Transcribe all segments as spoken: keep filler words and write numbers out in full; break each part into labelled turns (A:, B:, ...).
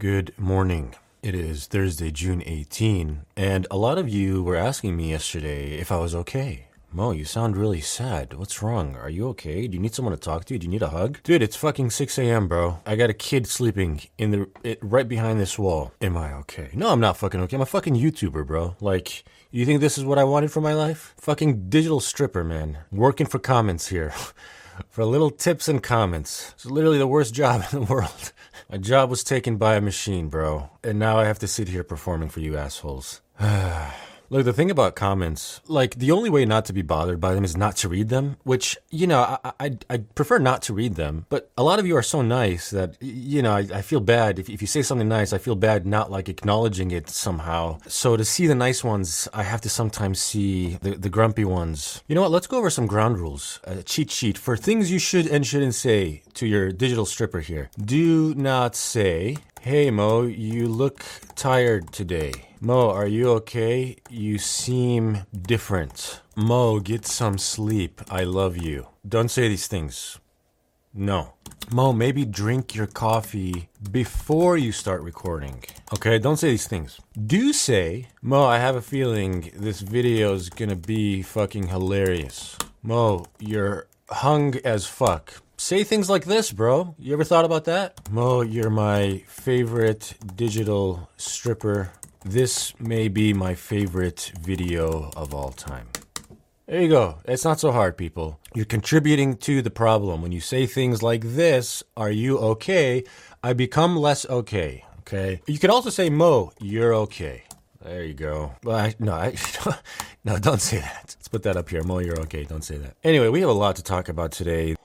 A: Good morning. It is Thursday, June eighteenth, and a lot of you were asking me yesterday if I was okay. Mo, you sound really sad. What's wrong? Are you okay? Do you need someone to talk to? Do you need a hug? Dude, it's fucking six a.m., bro. I got a kid sleeping in the it, right behind this wall. Am I okay? No, I'm not fucking okay. I'm a fucking YouTuber, bro. Like, you think this is what I wanted for my life? Fucking digital stripper, man. Working for comments here. For little tips and comments. It's literally the worst job in the world. My job was taken by a machine, bro. And now I have to sit here performing for you assholes. Look, the thing about comments, like, the only way not to be bothered by them is not to read them, which, you know, I I, I prefer not to read them. But a lot of you are so nice that, you know, I, I feel bad. If, if you say something nice, I feel bad not, like, acknowledging it somehow. So to see the nice ones, I have to sometimes see the, the grumpy ones. You know what? Let's go over some ground rules. A cheat sheet for things you should and shouldn't say to your digital stripper here. Do not say, "Hey, Mo, you look tired today." Mo, are you okay? You seem different. Mo, get some sleep. I love you. Don't say these things. No. Mo, maybe drink your coffee before you start recording. Okay, don't say these things. Do say, Mo, I have a feeling this video is gonna be fucking hilarious. Mo, you're hung as fuck. Say things like this, bro. You ever thought about that? Mo, you're my favorite digital stripper. This may be my favorite video of all time. There you go. It's not so hard, people. You're contributing to the problem. When you say things like this, are you okay? I become less okay, okay? You could also say, Mo, you're okay. There you go. Well, I, no, I, no, don't say that. Let's put that up here. Mo, you're okay. Don't say that. Anyway, we have a lot to talk about today.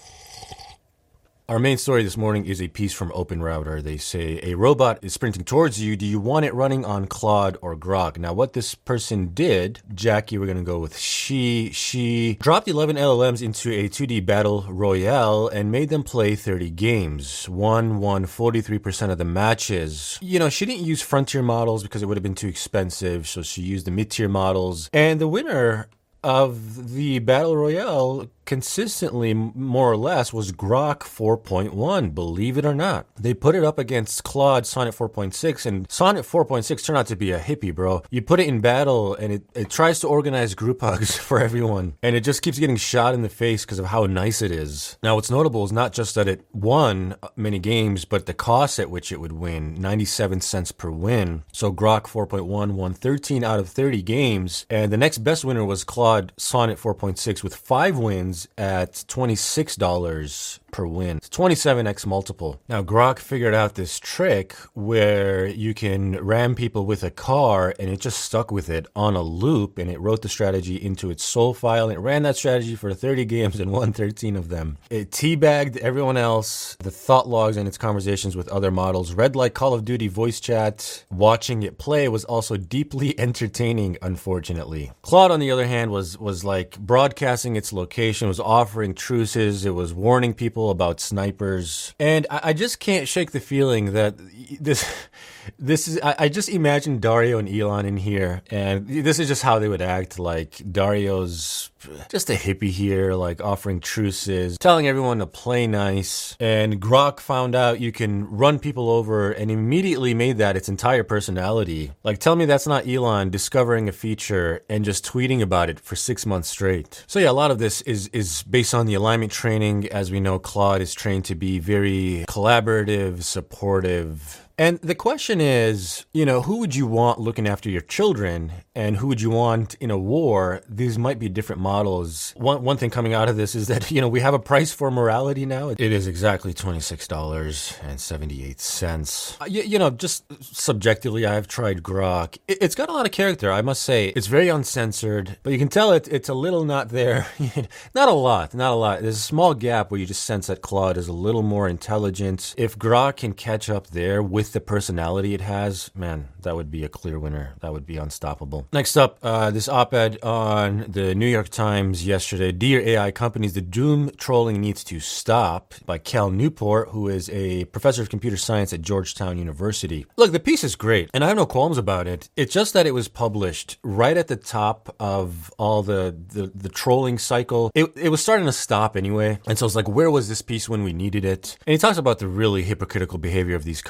A: Our main story this morning is a piece from OpenRouter. They say, a robot is sprinting towards you. Do you want it running on Claude or Grok? Now, what this person did, Jackie, we're going to go with she, she dropped eleven L L Ms into a two D battle royale and made them play thirty games. One won forty-three percent of the matches. You know, she didn't use frontier models because it would have been too expensive, so she used the mid-tier models. And the winner of the battle royale consistently, more or less, was Grok four point one, believe it or not. They put it up against Claude Sonnet four point six, and Sonnet four point six turned out to be a hippie, bro. You put it in battle, and it, it tries to organize group hugs for everyone, and it just keeps getting shot in the face because of how nice it is. Now, what's notable is not just that it won many games, but the cost at which it would win, ninety-seven cents per win. So Grok four point one won thirteen out of thirty games, and the next best winner was Claude Sonnet four point six with five wins at twenty-six dollars per win. It's twenty-seven x multiple. Now, Grok figured out this trick where you can ram people with a car, and it just stuck with it on a loop, and it wrote the strategy into its soul file, and it ran that strategy for thirty games and won thirteen of them. It teabagged everyone else. The thought logs and its conversations with other models read like Call of Duty voice chat. Watching it play was also deeply entertaining, unfortunately. Claude, on the other hand, was was like broadcasting its location, was offering truces, it was warning people about snipers. And I, I just can't shake the feeling that this this is I, I just imagine Dario and Elon in here, and this is just how they would act. Like, Dario's just a hippie here, like offering truces, telling everyone to play nice, and Grok found out you can run people over and immediately made that its entire personality. Like, tell me that's not Elon discovering a feature and just tweeting about it for six months straight. So yeah, a lot of this is is based on the alignment training. As we know, Claude is trained to be very collaborative, supportive. And the question is, you know, who would you want looking after your children, and who would you want in a war? These might be different models. One one thing coming out of this is that, you know, we have a price for morality now. It is exactly twenty-six dollars and seventy-eight cents. Uh, you, you know, just subjectively, I've tried Grok. It, it's got a lot of character, I must say. It's very uncensored, but you can tell it it's a little not there. Not a lot, not a lot. There's a small gap where you just sense that Claude is a little more intelligent. If Grok can catch up there with the personality it has, man, that would be a clear winner. That would be unstoppable. Next up, uh, this op-ed on the New York Times yesterday. Dear A I companies, the doom trolling needs to stop, by Cal Newport, who is a professor of computer science at Georgetown University. Look, the piece is great, and I have no qualms about it. It's just that it was published right at the top of all the, the, the trolling cycle. It, it was starting to stop anyway, and so it's like, where was this piece when we needed it? And he talks about the really hypocritical behavior of these companies.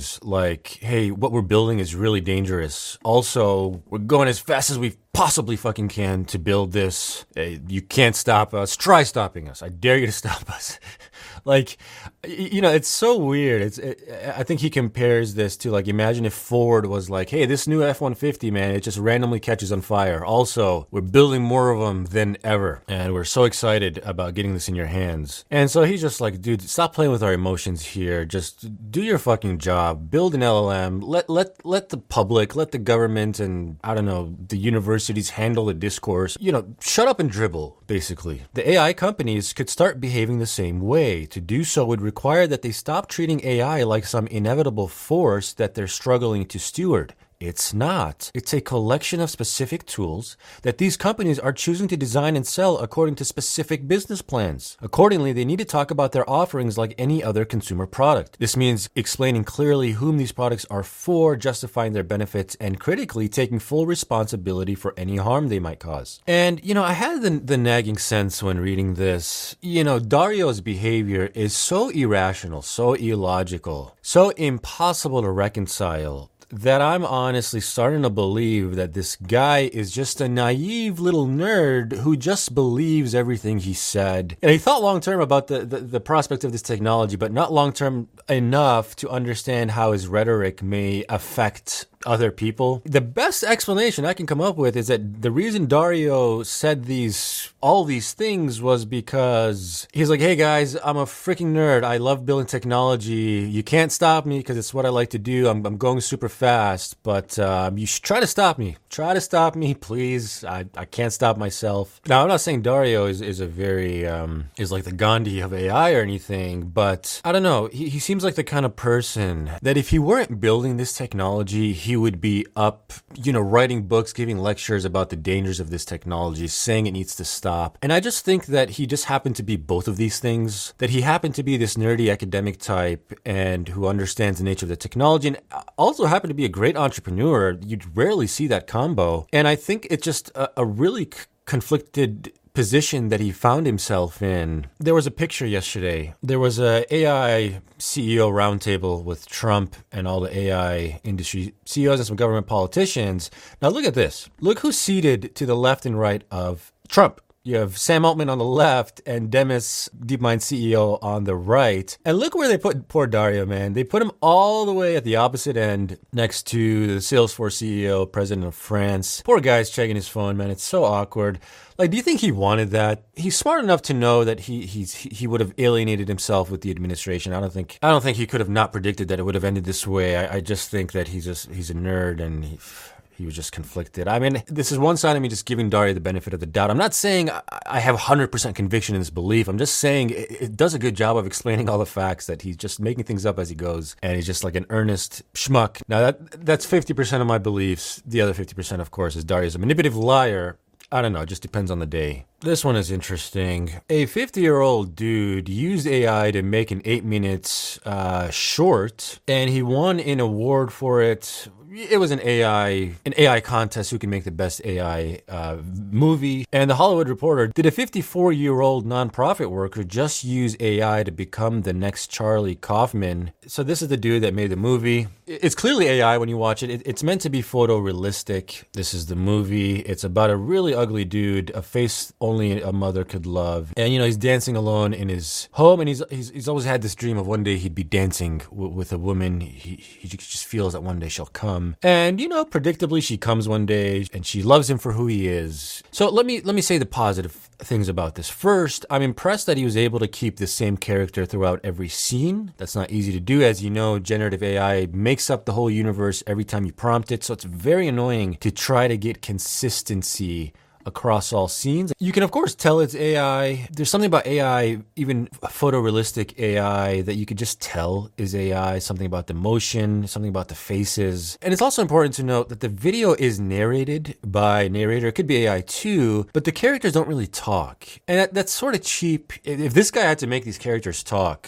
A: things like, hey, what we're building is really dangerous. Also, we're going as fast as we possibly fucking can to build this. Uh, you can't stop us. Try stopping us. I dare you to stop us. Like, you know, it's so weird. It's, it, I think he compares this to, like, imagine if Ford was like, hey, this new F one fifty, man, it just randomly catches on fire. Also, we're building more of them than ever. And we're so excited about getting this in your hands. And so he's just like, dude, stop playing with our emotions here. Just do your fucking job. Build an L L M. Let, let, let the public, let the government and, I don't know, the universities handle the discourse. You know, shut up and dribble, basically. The A I companies could start behaving the same way. To do so would require that they stop treating A I like some inevitable force that they're struggling to steward. It's not. It's a collection of specific tools that these companies are choosing to design and sell according to specific business plans. Accordingly, they need to talk about their offerings like any other consumer product. This means explaining clearly whom these products are for, justifying their benefits, and critically taking full responsibility for any harm they might cause. And, you know, I had the, the nagging sense when reading this. You know, Dario's behavior is so irrational, so illogical, so impossible to reconcile, that I'm honestly starting to believe that this guy is just a naive little nerd who just believes everything he said. And he thought long term about the, the, the prospect of this technology, but not long term enough to understand how his rhetoric may affect other people. The best explanation I can come up with is that the reason Dario said these all these things was because he's like, hey guys, I'm a freaking nerd. I love building technology. You can't stop me because it's what I like to do. I'm, I'm going super fast, but um, you should try to stop me. Try to stop me, please. I, I can't stop myself. Now, I'm not saying Dario is, is a very, um, is like the Gandhi of A I or anything, but I don't know. He, he seems like the kind of person that if he weren't building this technology, he would be up, you know, writing books, giving lectures about the dangers of this technology, saying it needs to stop. And I just think that he just happened to be both of these things, that he happened to be this nerdy academic type and who understands the nature of the technology and also happened to be a great entrepreneur. You'd rarely see that combo. And I think it's just a, a really c- conflicted position that he found himself in. There was a picture yesterday. There was a A I C E O roundtable with Trump and all the A I industry C E Os and some government politicians. Now look at this. Look who's seated to the left and right of Trump. You have Sam Altman on the left and Demis, DeepMind C E O, on the right. And look where they put poor Dario, man. They put him all the way at the opposite end next to the Salesforce C E O, president of France. Poor guy's checking his phone, man. It's so awkward. Like, do you think he wanted that? He's smart enough to know that he he's he would have alienated himself with the administration. I don't think I don't think he could have not predicted that it would have ended this way. I, I just think that he's just he's a nerd and he... He was just conflicted. I mean, this is one side of me just giving Dario the benefit of the doubt. I'm not saying I have one hundred percent conviction in this belief. I'm just saying it, it does a good job of explaining all the facts, that he's just making things up as he goes. And he's just like an earnest schmuck. Now, that that's fifty percent of my beliefs. The other fifty percent, of course, is Dario's a manipulative liar. I don't know. It just depends on the day. This one is interesting. A fifty-year-old dude used A I to make an eight minutes uh, short, and he won an award for it. It was an A I an A I contest who can make the best A I uh, movie. And the Hollywood Reporter, did a fifty-four-year-old nonprofit worker just use A I to become the next Charlie Kaufman? So this is the dude that made the movie. It's clearly A I when you watch it. It's meant to be photorealistic. This is the movie. It's about a really ugly dude, a face only a mother could love. And, you know, he's dancing alone in his home, and he's he's, he's always had this dream of one day he'd be dancing w- with a woman. He, he just feels that one day she'll come. And, you know, predictably, she comes one day and she loves him for who he is. So let me let me say the positive things about this. First, I'm impressed that he was able to keep the same character throughout every scene. That's not easy to do. As you know, generative A I makes up the whole universe every time you prompt it. So it's very annoying to try to get consistency across all scenes. You can, of course, tell it's A I. There's something about A I, even photorealistic A I, that you could just tell is A I, something about the motion, something about the faces. And it's also important to note that the video is narrated by a narrator. It could be A I too, but the characters don't really talk. And that, that's sort of cheap. If this guy had to make these characters talk,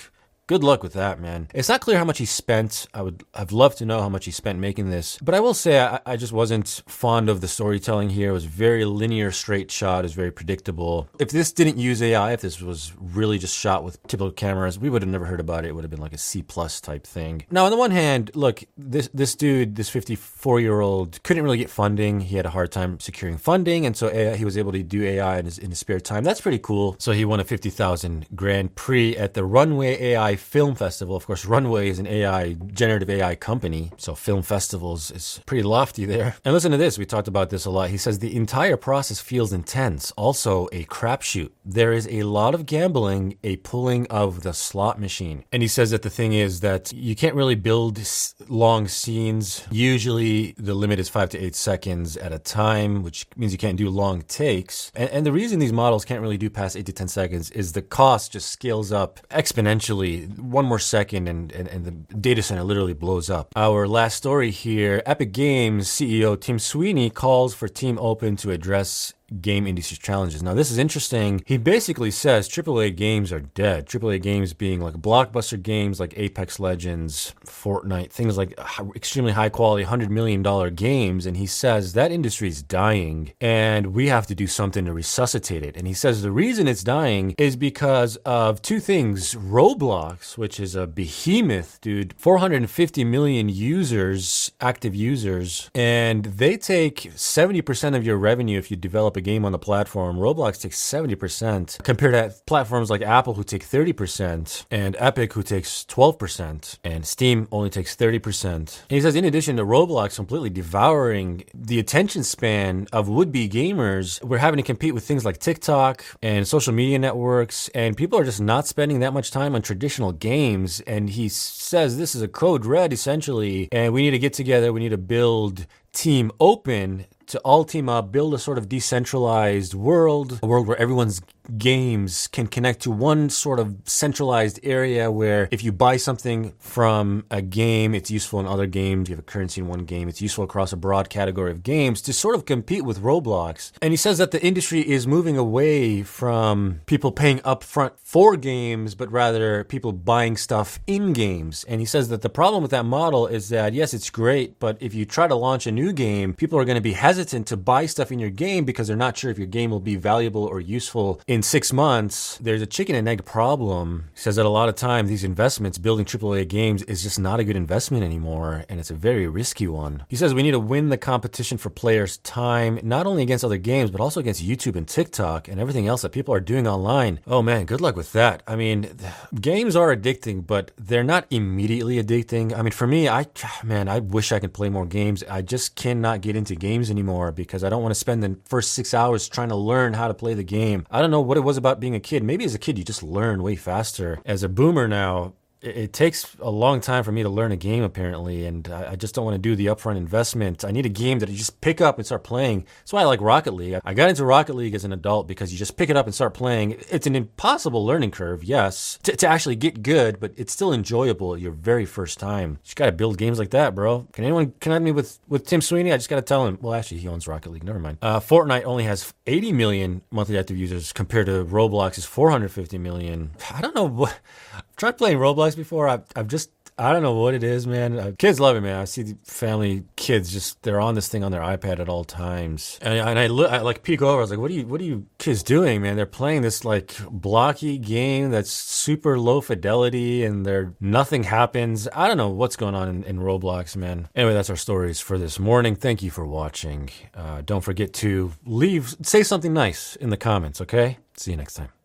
A: Good luck with that, man. It's not clear how much he spent. I would, I'd love to know how much he spent making this. But I will say I, I just wasn't fond of the storytelling here. It was very linear, straight shot. It was very predictable. If this didn't use A I, if this was really just shot with typical cameras, we would have never heard about it. It would have been like a C plus type thing. Now, on the one hand, look, this this dude, this fifty-four-year-old, couldn't really get funding. He had a hard time securing funding, and so A I, he was able to do A I in his, in his spare time. That's pretty cool. So he won a fifty thousand Grand Prix at the Runway A I Film Festival. Of course, Runway is an A I, generative A I company, so film festivals is pretty lofty there. And listen to this, we talked about this a lot. He says the entire process feels intense, also a crapshoot. There is a lot of gambling, a pulling of the slot machine. And he says that the thing is that you can't really build long scenes. Usually the limit is five to eight seconds at a time, which means you can't do long takes. And, and the reason these models can't really do past eight to ten seconds is the cost just scales up exponentially. One more second and, and, and the data center literally blows up. Our last story here, Epic Games C E O Tim Sweeney calls for Team Open to address game industry challenges. Now, this is interesting. He basically says triple A games are dead. triple A games being like blockbuster games like Apex Legends, Fortnite, things like extremely high quality one hundred million dollars games. And he says that industry is dying and we have to do something to resuscitate it. And he says the reason it's dying is because of two things. Roblox, which is a behemoth, dude, four hundred fifty million users, active users, and they take seventy percent of your revenue if you develop a game on the platform. Roblox takes seventy percent compared to platforms like Apple who take thirty percent and Epic who takes twelve percent and Steam only takes thirty percent. And he says in addition to Roblox completely devouring the attention span of would-be gamers, we're having to compete with things like TikTok and social media networks, and people are just not spending that much time on traditional games. And he says this is a code red essentially, and we need to get together, we need to build Team Open to all team up, build a sort of decentralized world, a world where everyone's games can connect to one sort of centralized area where if you buy something from a game, it's useful in other games. You have a currency in one game. It's useful across a broad category of games to sort of compete with Roblox. And he says that the industry is moving away from people paying upfront for games, but rather people buying stuff in games. And he says that the problem with that model is that, yes, it's great, but if you try to launch a new game, people are going to be hesitant to buy stuff in your game because they're not sure if your game will be valuable or useful in six months. There's a chicken and egg problem. He says that a lot of times these investments, building triple A games, is just not a good investment anymore, and it's a very risky one. He says we need to win the competition for players' time, not only against other games, but also against YouTube and TikTok and everything else that people are doing online. Oh man, good luck with that. I mean, games are addicting, but they're not immediately addicting. I mean, for me, I, man, I wish I could play more games. I just cannot get into games anymore because I don't want to spend the first six hours trying to learn how to play the game. I don't know what it was about being a kid. Maybe as a kid, you just learn way faster. As a boomer now, it takes a long time for me to learn a game, apparently, and I just don't want to do the upfront investment. I need a game that I just pick up and start playing. That's why I like Rocket League. I got into Rocket League as an adult because you just pick it up and start playing. It's an impossible learning curve, yes, to, to actually get good, but it's still enjoyable your very first time. You just got to build games like that, bro. Can anyone connect me with, with Tim Sweeney? I just got to tell him. Well, actually, he owns Rocket League. Never mind. Uh, Fortnite only has eighty million monthly active users compared to Roblox's four hundred fifty million. I don't know what... I've tried playing Roblox before. I've, I've just, I don't know what it is, man. Uh, kids love it, man. I see the family kids just, they're on this thing on their iPad at all times. And, and I, look, I like peek over. I was like, what are you, what are you kids doing, man? They're playing this like blocky game that's super low fidelity and there, nothing happens. I don't know what's going on in, in Roblox, man. Anyway, that's our stories for this morning. Thank you for watching. Uh, don't forget to leave, say something nice in the comments, okay? See you next time.